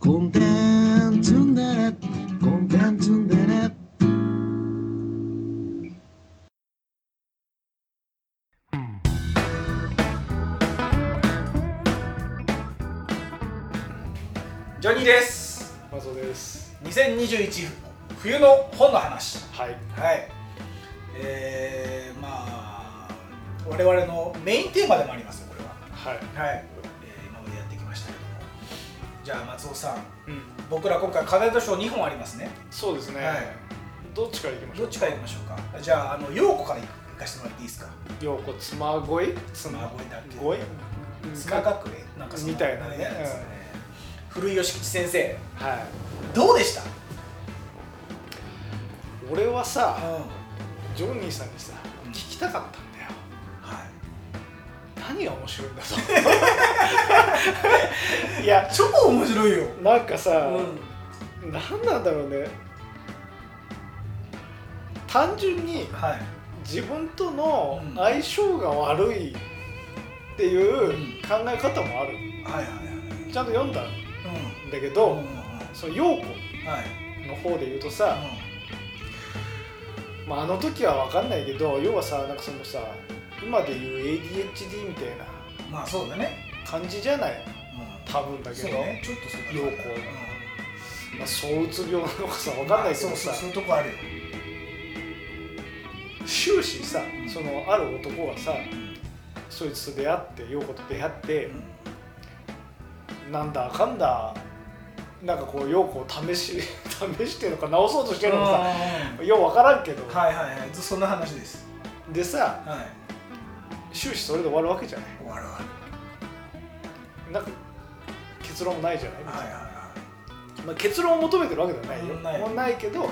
コンテンツンデレコンテンツンデレジョニーです。 マゾです。 2021冬の本の話。 はい。 はい。我々のメインテーマでもありますよ、これは。 はい。 はい。今までやってきましたけども。じゃあ松尾さん、僕ら今回課題図書2本ありますね。 そうですね。 はい。 どっちからいきましょう。 どっちからいきましょうか。じゃあ陽子からいかせてもらっていいですか。 陽子妻恋？ 妻恋だっけ？ 恋？ 妻隠れなんかそのみたいなね。 古井吉吉先生。 はい。 どうでした？ 俺はさ、ジョニーさんにさ、聞きたかったんだよ。 はい。 何が面白いんだと。いや、 超面白いよ。 なんかさ、何なんだろうね。単純に自分との相性が悪いっていう考え方もある。ちゃんと読んだんだけど、その陽子の方で言うとさ、あの時は分かんないけど、要はさ、なんかそのさ、今で言う ADHD みたいなそうだね感じじゃない、多分だけど、 そうね、ちょっとそうだね、 陽子、躁うつ病なのかさ分かんないけどさ、 そういうとこあるよ。 終始さ、そのある男がさ、そいつと出会って陽子と出会って、なんだかんだなんかこう陽子を試してるのか直そうとしてるのかさ、よう分からんけど、 そんな話です。 でさ、終始それで終わるわけじゃない。 終わる。 なんか結論もないじゃない。結論を求めてるわけではないよ。もうないけど、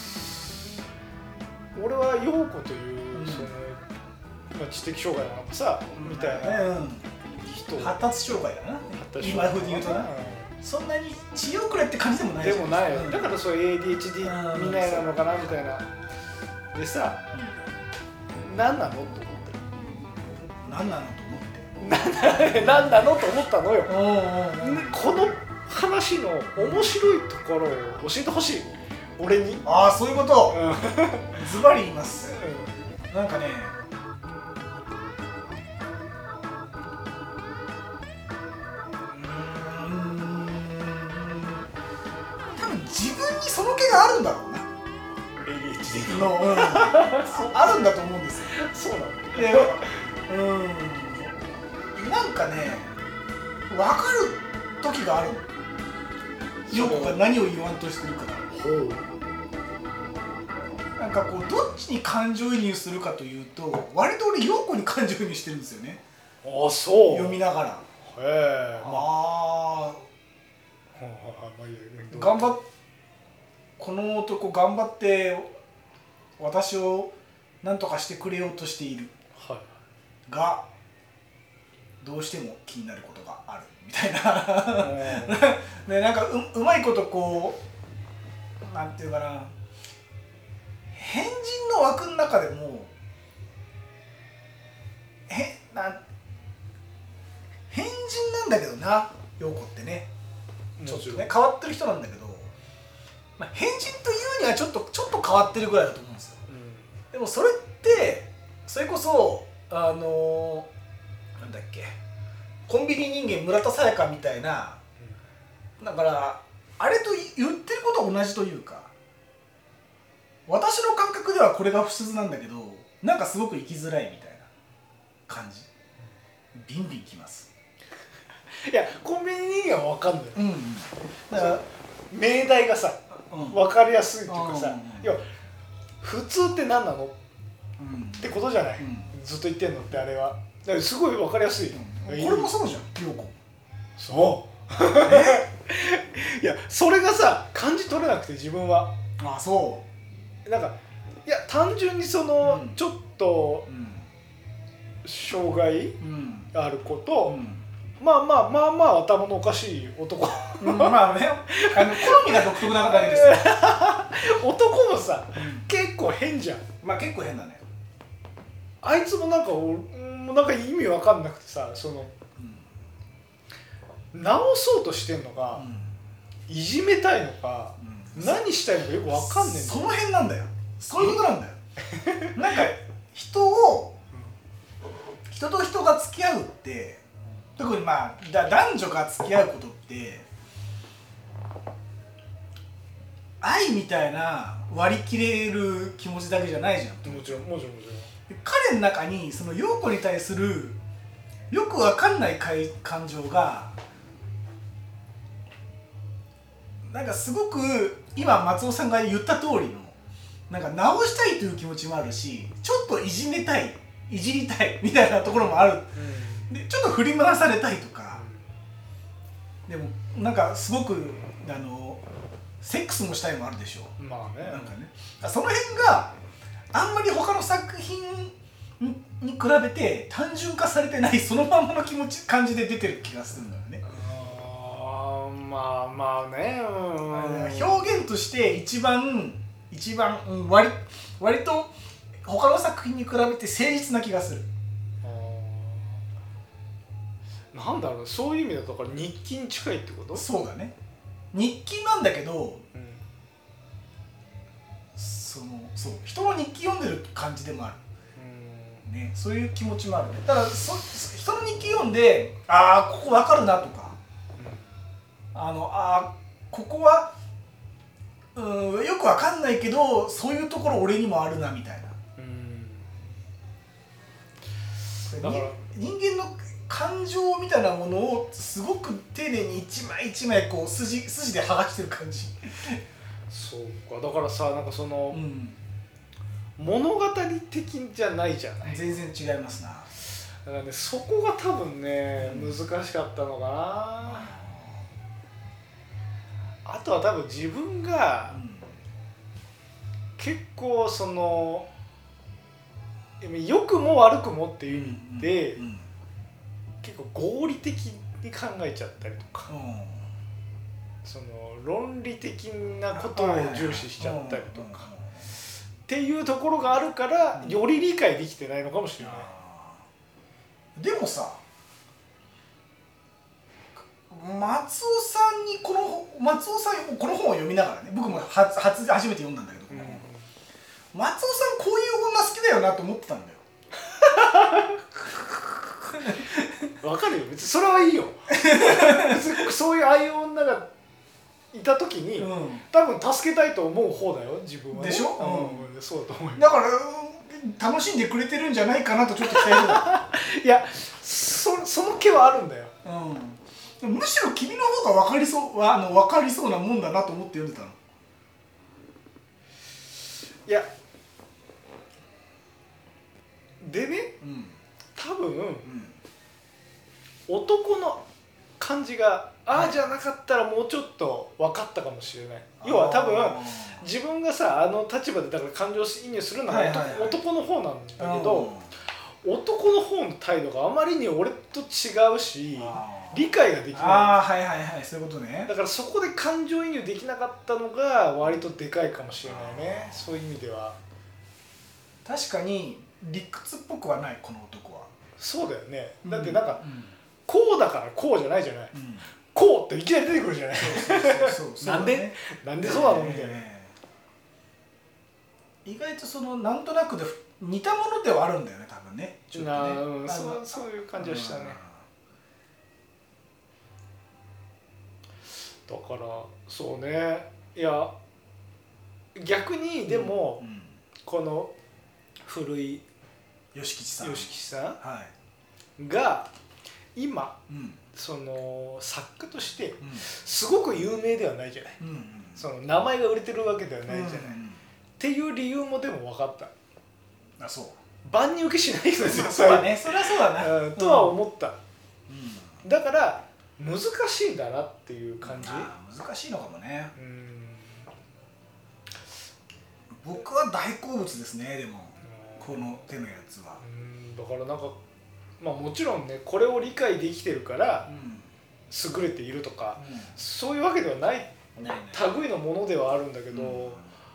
俺は陽子というその知的障害なのかさ、みたいな人、 発達障害だな。今風に言うとな。そんなに知恵遅れって感じでもない。 でもない。だからそういう ADHD みたいなのかなみたいな。でさ、何なのと思って。何なのと思ったのよ。この話の面白いところを教えてほしい。俺に。 ああ、そういうこと。ズバリ言います。なんかね、多分自分にその気があるんだろうな。ADHD のあるんだと思うんですよ。 そうなんだ。 なんかね、分かる時がある。陽子が何を言わんとしてるかが。なんかこうどっちに感情移入するかというと、割と俺陽子に感情移入してるんですよね。 ああ、そう。 読みながら。 へえ。 この男頑張って私を何とかしてくれようとしている。がどうしても気になることがあるみたいな。ね、なんか うまいことこうなんていうかな、変人の枠の中でも変人なんだけどな、陽子ってね、ちょっとね変わってる人なんだけど、変人というにはちょっと変わってるぐらいだと思うんですよ。でもそれってそれこそなんだっけ、コンビニ人間村田沙耶香みたいな、だからあれと言ってることは同じというか、私の感覚ではこれが不鈴なんだけど、なんかすごく生きづらいみたいな感じ、ビンビンきます。 いや、コンビニ人間は分かんない。 だから命題がさ、分かりやすいっていうかさ、いや普通って何なのってことじゃない。ずっと言ってんのって、あれはだからすごい分かりやすい。 これもそうじゃん、陽子。 そういや、それがさ感じ取れなくて、自分は。 あ、そう。 なんか、いや単純にその、ちょっと障害ある子と、まあ頭のおかしい男。 まあね、好みが独特なだけですよ。 男もさ、結構変じゃん。 結構変だね。 あいつもなんか意味わかんなくてさ、その、直そうとしてんのが、 いじめたいのか、 うん、 何したいのかよく分かんねえんだよ。 その辺なんだよ。そういうことなんだよなんか人と人が付き合うって、特にまあ男女が付き合うことって愛みたいな割り切れる気持ちだけじゃないじゃん。 もちろん。 彼の中にその陽子に対するよくわかんない感情がなんかすごく今松尾さんが言った通りのなんか直したいという気持ちもあるし、ちょっといじめたい、いじりたいみたいなところもある、でちょっと振り回されたいとか、でもなんかすごくセックスもしたいもあるでしょう。 まあね。 なんかね、その辺があんまり他の作品に比べて単純化されてないそのまんまの感じで出てる気がするんだよね。 まあね、 表現として一番割と他の作品に比べて誠実な気がする。 なんだろう、そういう意味だとだから日記に近いってこと？ そうだね、日記なんだけど、そう人の日記読んでる感じでもある、ね、そういう気持ちもあるね。ただ人の日記読んでここ分かるなとか、ここはよく分かんないけどそういうところ俺にもあるなみたいな、だから人間の感情みたいなものをすごく丁寧に一枚一枚こう筋で剥がしてる感じそうか、だからさ、なんかその、物語的じゃないじゃない。 全然違いますな。 だからね、そこが多分ね、難しかったのかな。あとは多分自分が結構その良くも悪くもっていう意味で結構合理的に考えちゃったりとか、その論理的なことを重視しちゃったりとかっていうところがあるからより理解できてないのかもしれない。 でもさ、松尾さんこの本を読みながらね、僕も初めて読んだんだけど、松尾さんこういう女好きだよなと思ってたんだよわかるよ、別にそれはいいよ別にそういうああいう女がいた時に、多分助けたいと思う方だよ自分は、ね、 でしょ、 そうだと思うよ。 だから楽しんでくれてるんじゃないかなとちょっと期待してたいや、その気はあるんだよ、 むしろ君の方が分かりそうなもんだなと思って読んでたの。 いやでね、多分、男の感じがじゃなかったらもうちょっと分かったかもしれない。要は多分自分がさ立場でだから感情移入するのが男の方なんだけど、男の方の態度があまりに俺と違うし理解ができない。 そういうことね。 だからそこで感情移入できなかったのが割とでかいかもしれないね。そういう意味では確かに理屈っぽくはない、この男は。 そうだよね。だってなんか、こうだからこうじゃないじゃない、こうっていきなり出てくるじゃないなんでそうなのみたいな。 意外とそのなんとなくで似たものではあるんだよね、多分ね。ちょっとね、 そういう感じはしたね。だからそうね、いや逆にでも、この古い吉吉さんが今、その作家としてすごく有名ではないじゃない、その名前が売れてるわけではないじゃない、っていう理由もでも分かった。 そう万人受けしない人ですよ。 そうだね、そりゃそうだな、 とは思った、だから難しいんだなっていう感じ。 難しいのかもね。僕は大好物ですね。でもこの手のやつはだからなんかもちろんね、これを理解できてるから優れているとか、そういうわけではない類のものではあるんだけど、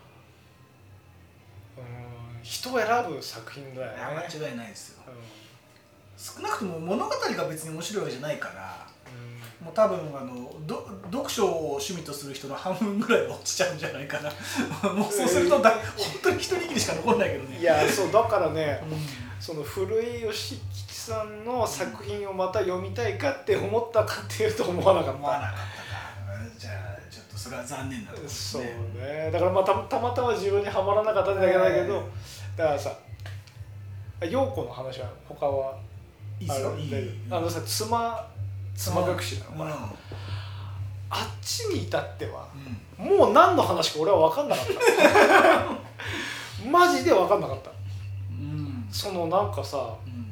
人を選ぶ作品だよね。 間違いないですよ、少なくとも物語が別に面白いわけじゃないから、 もう多分読書を趣味とする人の半分ぐらいは落ちちゃうんじゃないかなもうそうすると本当に一握りしか残んないけどね。 いやそうだからね、その古井義吉さんの作品をまた読みたいかって思ったかっていうと思わなかった。 思わなかったか。じゃあちょっとそれは残念なところですね。 そうね。だからまあたまたま自分にはまらなかっただけだけど、だからさ、陽子の話は他はいいですよ。いい。 さ妻隠しなのかな、あっちに至っては、もう何の話か俺は分かんなかったマジで分かんなかった、そのなんかさ、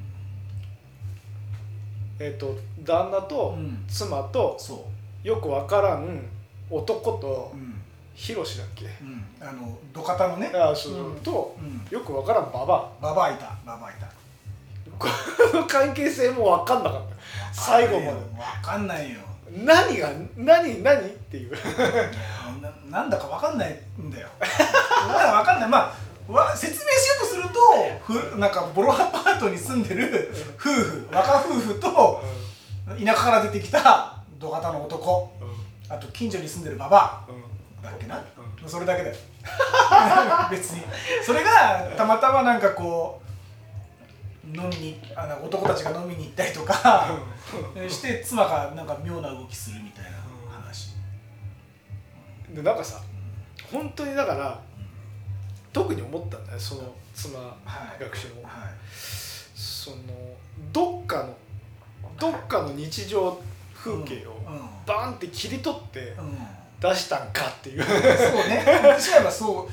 旦那と妻とよく分からん男とヒロシだっけ、 土方のね、 とよく分からんババいたこの関係性も分かんなかった。最後まで分かんないよ。 何っていうなんだか分かんないんだよ分かんない。まあ説明しようとするとなんかボロアパートに住んでる若夫婦と田舎から出てきた土方の男、あと近所に住んでるババだっけな、それだけだよ別にそれがたまたまなんかこう飲みに男たちが飲みに行ったりとかして妻がなんか妙な動きするみたいな話で、なんかさ本当にだから特に思ったんだよ、その妻学習も、そのどっかの日常風景をバーンって切り取って出したんかっていうそうね、私はそう、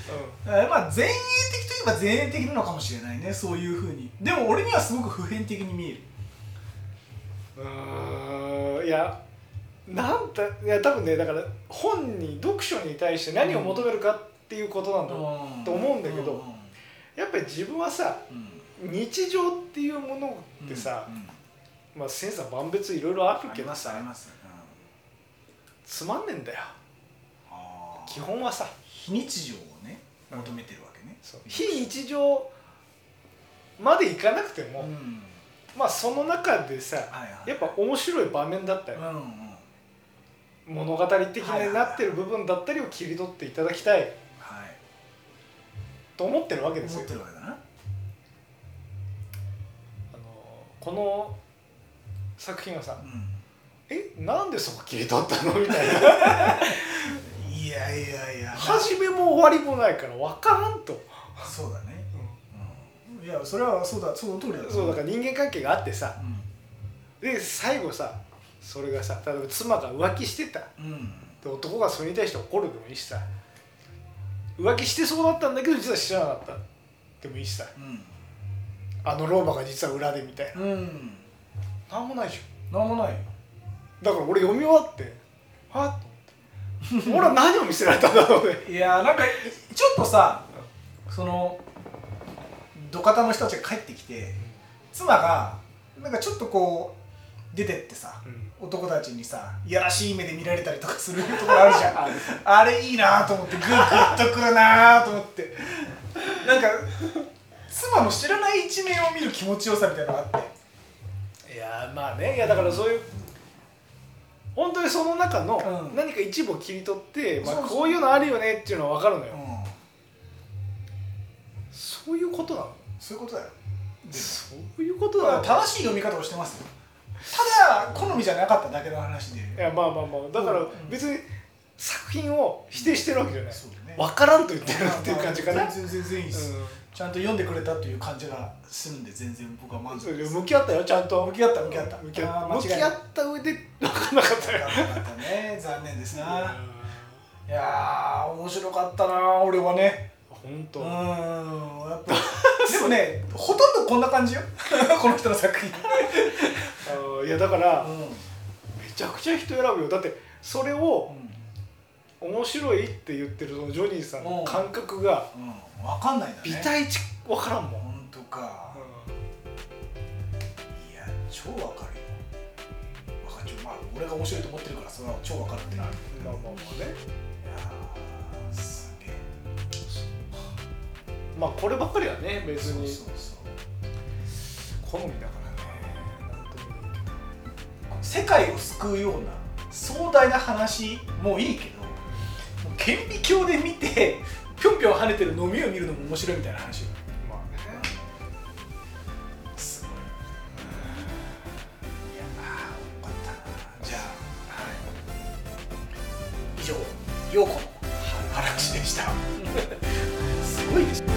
まあ前衛的といえば前衛的なのかもしれないね、そういうふうに。でも俺にはすごく普遍的に見える。 いや多分ね、だから読書に対して何を求めるかっていうことなんだと思うんだけど、やっぱり自分はさ、日常っていうものってさ、まあ千差万別いろいろあるけどさ、つまんねえんだよ基本はさ。 非日常をね求めてるわけね。 非日常までいかなくても、まあその中でさ、やっぱ面白い場面だったり、物語的になってる部分だったりを切り取っていただきたいと思ってるわけですよ。 思ってるわけだな。 この作品はさ、なんでそこ切り取ったのみたいないや始めも終わりもないから分からんと。 そうだね、いやそれはそうだ、その通りだ。 そうだから人間関係があってさ、で最後さ、それがさ、例えば妻が浮気してた、で男がそれに対して怒るでもいいしさ、浮気してそうだったんだけど実は知らなかったでもいいしさ、老婆が実は裏でみたいな、なんもないじゃん。なんもないよ。 だから俺読み終わってはっと思って俺は何を見せられたんだろうねいやなんかちょっとさ、その土方の人たちが帰ってきて、妻がなんかちょっとこう出てってさ、男たちにさいやらしい目で見られたりとかするところあるじゃんあれいいなと思って、グッとくるなと思って、なんか妻の知らない一面を見る気持ちよさみたいなのがあって、 いやまあね、いやだからそういう本当にその中の何か一部を切り取って、こういうのあるよねっていうのは分かるのよ、そういうことなの。 そういうことだよ。 そういうことだよ。 正しい読み方をしてますよ。ただ好みじゃなかっただけの話で。 いやまあだから別に作品を否定してるわけじゃない、分からんと言ってるっていう感じかな。 全然いいです、ちゃんと読んでくれたという感じがするんで、全然僕は満足です。 向き合ったよ、ちゃんと向き合った上で分からなかったよ。 分からなかったね。残念ですな。いや面白かったな俺はね。 本当。 やっぱでもね、ほとんどこんな感じよこの人の作品いやだから、めちゃくちゃ人選ぶよ。だってそれを面白いって言ってるそのジョニーさんの感覚が分かんないんだね。 微体値分からんもん。 本当か。いや超分かるよ。まあ俺が面白いと思ってるからそれは超分かるってなる。 まあね。いやすげえ。 まあこればっかりはね別にそう好みだからね。 世界を救うような壮大な話もいいけど、もう顕微鏡で見てぴょんぴょん跳ねてる飲みを見るのも面白いみたいな話。 まあね。 すごい。いやー、よかったな。じゃあ、はい、以上陽子の話でした。すごいですね。